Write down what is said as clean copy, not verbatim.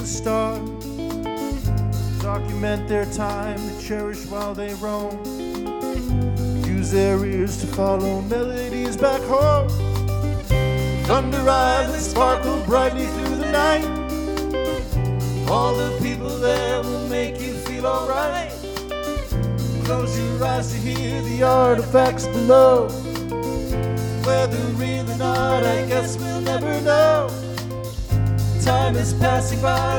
the stars document their time to cherish while they roam. Use their ears to follow melodies back home. Thunder eyes that sparkle brightly through the night. All the people there will make you feel alright. Close your eyes to hear the artifacts below. Whether real or not, I guess we'll never know. Time is passing by